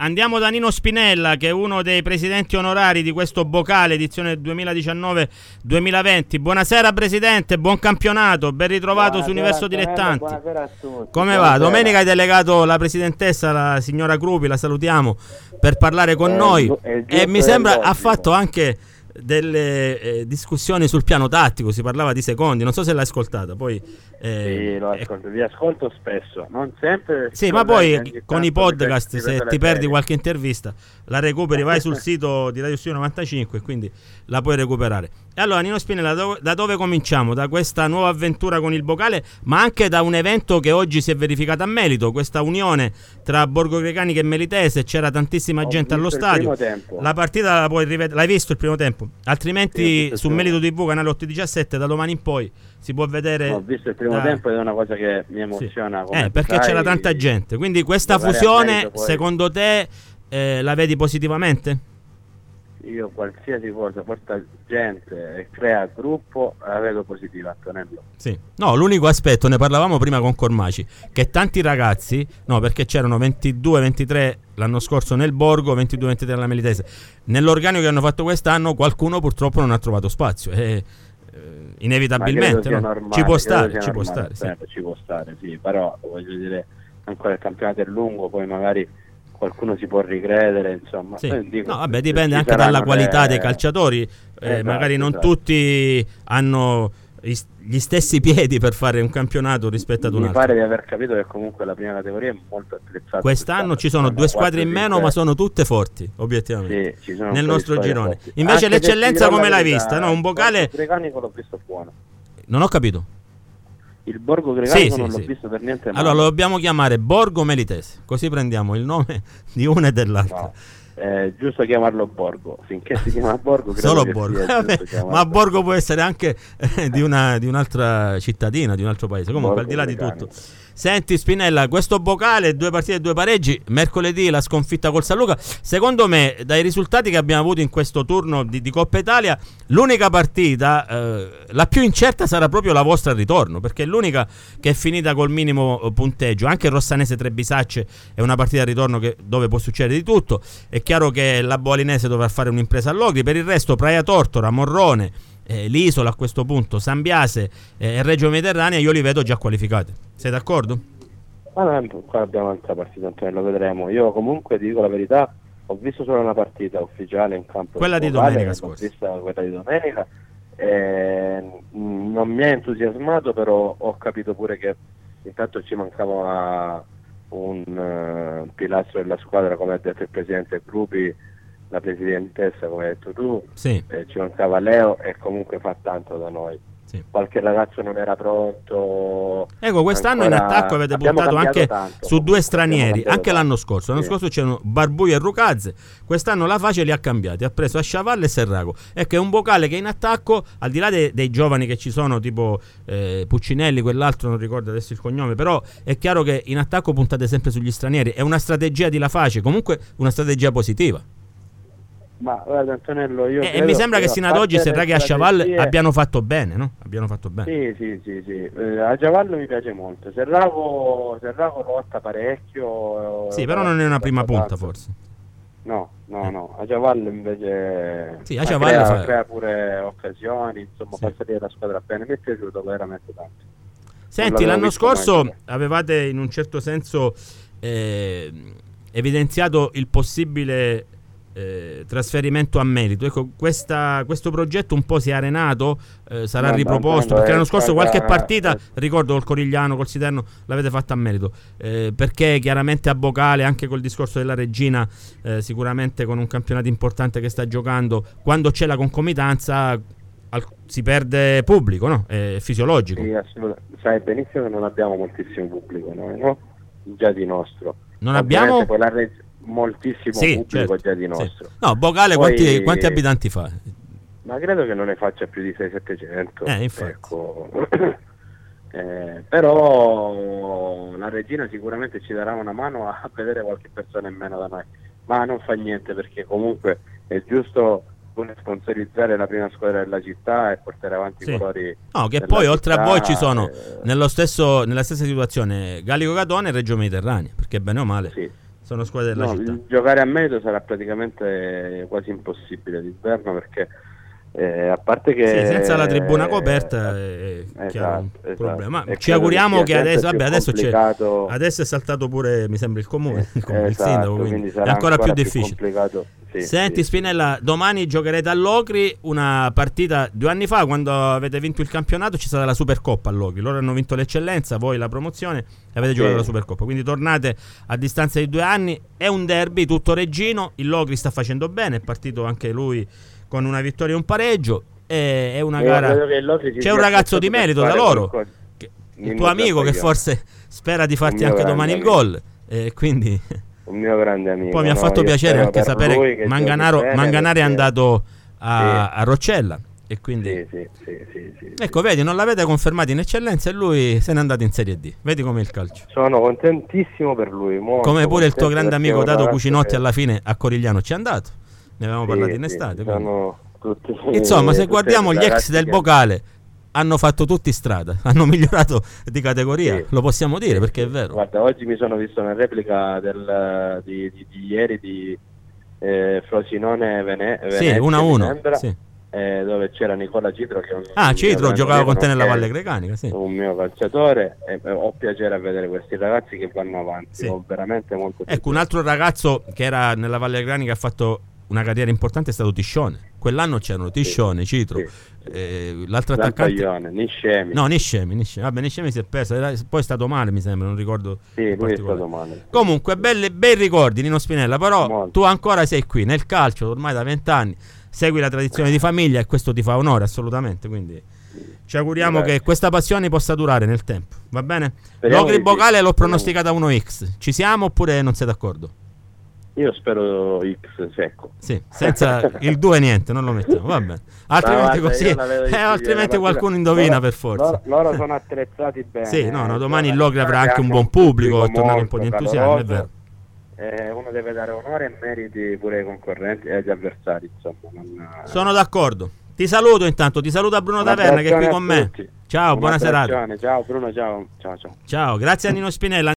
Andiamo da Nino Spinella, che è uno dei presidenti onorari di questo Bocale edizione 2019-2020. Buonasera Presidente, buon campionato, ben ritrovato su Universo Dilettanti. Buonasera a tutti. Come va? Domenica hai delegato la presidentessa, la signora Crupi, la salutiamo, per parlare con noi e mi sembra ha fatto anche delle discussioni sul piano tattico, si parlava di secondi, non so se l'hai ascoltata. Poi sì, lo ascolto, vi ascolto spesso, non sempre. Sì, ma poi con i podcast, se ti perdi qualche intervista, la recuperi, vai sul sito di Radio Studio 95 e quindi la puoi recuperare. E allora Nino Spinella, da dove cominciamo? Da questa nuova avventura con il Bocale, ma anche da un evento che oggi si è verificato a Melito, questa unione tra Borgo Grecanica e Melitese. C'era tantissima gente allo stadio. La partita la puoi rivedere, l'hai visto il primo tempo? Altrimenti su Melito TV, canale 817, da domani in poi si può vedere. Ho visto il primo tempo ed è una cosa che mi emoziona. Sì. Perché c'era tanta gente. Quindi questa fusione, secondo te, la vedi positivamente? Io qualsiasi cosa porta gente e crea gruppo la vedo positiva, Antonello. Sì. No, l'unico aspetto, ne parlavamo prima con Cormaci, che tanti ragazzi, no, perché c'erano 22-23 l'anno scorso nel Borgo, 22-23 alla Melitese. Nell'organico che hanno fatto quest'anno qualcuno purtroppo non ha trovato spazio. Inevitabilmente, no? Normale, ci può stare, sì. Ci può stare, sì, però voglio dire, ancora il campionato è lungo, poi magari qualcuno si può ricredere, insomma. Sì. No, vabbè, dipende anche dalla qualità dei calciatori, magari non tutti hanno gli stessi piedi per fare un campionato rispetto ad un altro. Mi pare di aver capito che comunque la prima categoria è molto attrezzata. Quest'anno ci sono 2 squadre in meno, ma sono tutte forti, obiettivamente, sì, ci sono nel nostro girone. Forti. Invece anche l'eccellenza come l'hai vista? No, un Bocale... Il Grecanico l'ho visto buono. Non ho capito. Il Borgo Grecanico non l'ho visto per niente male. Allora lo dobbiamo chiamare Borgo Melitese, così prendiamo il nome di una e dell'altra. No. È giusto chiamarlo Borgo, finché si chiama Borgo solo Borgo. Ma Borgo può essere anche di un'altra cittadina, di un altro paese. Comunque Borgo, al di là di tutto. Senti Spinella, questo Bocale, 2 partite e 2 pareggi, mercoledì la sconfitta col San Luca. Secondo me, dai risultati che abbiamo avuto in questo turno di Coppa Italia, l'unica partita, la più incerta sarà proprio la vostra al ritorno, perché è l'unica che è finita col minimo punteggio. Anche il Rossanese Trebisacce è una partita al ritorno dove può succedere di tutto. È chiaro che la Boalinese dovrà fare un'impresa a Logri. Per il resto Praia Tortora, Morrone, l'Isola a questo punto, San Biase e Reggio Mediterranea io li vedo già qualificati. Sei d'accordo? Ma qua abbiamo un'altra partita, Antonello, vedremo. Io comunque ti dico la verità, ho visto solo una partita ufficiale in campo, quella di domenica scorsa. Ho vista quella di domenica, non mi ha entusiasmato, però ho capito pure che intanto ci mancava un pilastro della squadra, come ha detto il presidente Gruppi, la presidentessa, come hai detto tu, sì. Ci mancava Leo e comunque fa tanto da noi. Sì. Qualche ragazzo non era pronto. Ecco, quest'anno in attacco avete puntato anche su 2 stranieri, anche l'anno scorso. L'anno scorso c'erano Barbuia e Rucazze, quest'anno la face li ha cambiati, ha preso Asciavalle e Serrago. Ecco, è un Bocale che in attacco, al di là dei giovani che ci sono, tipo Puccinelli, quell'altro non ricordo adesso il cognome, però è chiaro che in attacco puntate sempre sugli stranieri. È una strategia di La Face, comunque una strategia positiva. Ma guarda Antonello, io mi sembra che sino ad oggi Serraghi e Asciavalle abbiano fatto bene, no? Abbiano fatto bene. Sì. Asciavalle mi piace molto. Serrago lotta parecchio. Sì, però non è una prima punta forse. No. Asciavalle invece crea pure occasioni, insomma, fa salire la squadra bene. Mi è piaciuto veramente tanto. Senti, l'anno scorso avevate in un certo senso evidenziato il possibile trasferimento a Melito. Ecco, questo progetto un po' si è arenato, sarà riproposto, perché l'anno scorso qualche partita, ricordo col Corigliano, col Siterno, l'avete fatta a Melito, perché chiaramente a Bocale, anche col discorso della Regina, sicuramente con un campionato importante che sta giocando, quando c'è la concomitanza si perde pubblico, no? È fisiologico. Sì, assolutamente. Sai benissimo che non abbiamo moltissimo pubblico noi, no? Già di nostro. Non abbiamo moltissimo pubblico, certo, già di nostro. Sì. No, Bocale poi, quanti abitanti fa? Ma credo che non ne faccia più di 600-700. Ecco. Però la Regina sicuramente ci darà una mano a vedere qualche persona in meno da noi, ma non fa niente, perché comunque è giusto sponsorizzare la prima squadra della città e portare avanti i colori. No, che poi oltre a voi ci sono nella stessa situazione Gallico Catone e Reggio Mediterranea, perché bene o male sono squadre della città. Giocare a merito sarà praticamente quasi impossibile d'inverno, perché a parte che senza la tribuna coperta è chiaro un problema. Ma ci auguriamo che adesso adesso è saltato pure, mi sembra, il comune, il sindaco, quindi è ancora più difficile. Complicato. Senti Spinella, domani giocherete all'Ocri una partita. 2 anni fa, quando avete vinto il campionato, c'è stata la Supercoppa all'Ocri. Loro hanno vinto l'eccellenza, voi la promozione, e avete giocato la Supercoppa. Quindi tornate a distanza di 2 anni. È un derby tutto reggino. Il Locri sta facendo bene, è partito anche lui con una vittoria e un pareggio. È una gara. C'è un ragazzo di merito da loro, il tuo amico, che forse spera di farti anche domani il gol. Quindi un mio grande amico. Poi mi ha fatto piacere anche sapere che Manganare è andato a Roccella, e quindi sì. Ecco, vedi, non l'avete confermato in eccellenza e lui se n'è andato in Serie D. Vedi com'è il calcio. Sono contentissimo per lui, come pure il tuo grande amico Dato Cucinotti alla fine a Corigliano ci è andato. Ne avevamo parlato in estate. Insomma, se guardiamo gli ex del Bocale, hanno fatto tutti strada, hanno migliorato di categoria, lo possiamo dire, perché è vero. Guarda, oggi mi sono visto una replica di ieri di Frosinone Venezia, sì, 1-1, sì. Dove c'era Nicola Citro, che è Citro giocava con te nella Valle Grecanica, sì. Un mio calciatore, e ho piacere a vedere questi ragazzi che vanno avanti, sì. Ho veramente molto piacere. Ecco, un altro ragazzo che era nella Valle Grecanica, ha fatto una carriera importante, è stato Tiscione. Quell'anno c'erano Tiscione, Citro, l'altro attaccante Niscemi. Vabbè, Niscemi si è perso, poi è stato male, mi sembra, non ricordo. Sì, lui è stato male. Comunque bei ricordi, Nino Spinella, però tu ancora sei qui nel calcio ormai da 20 anni, segui la tradizione di famiglia e questo ti fa onore assolutamente, quindi ci auguriamo che questa passione possa durare nel tempo, va bene? L'Ocri Bocale l'ho pronosticata 1x, ci siamo oppure non sei d'accordo? Io spero X secco. Sì, senza il 2 niente, non lo mettiamo, va bene. Altrimenti altrimenti qualcuno indovina per forza. Loro sono attrezzati bene. Sì, domani il Locri avrà anche un buon pubblico, è tornato un po' di entusiasmo, è vero. Uno deve dare onore e meriti pure ai concorrenti e agli avversari, insomma. Sono d'accordo. Ti saluto intanto, ti saluta Bruno Taverna che è qui con me. Ciao, buona serata. Ciao Bruno, ciao. Ciao, grazie a Nino Spinella.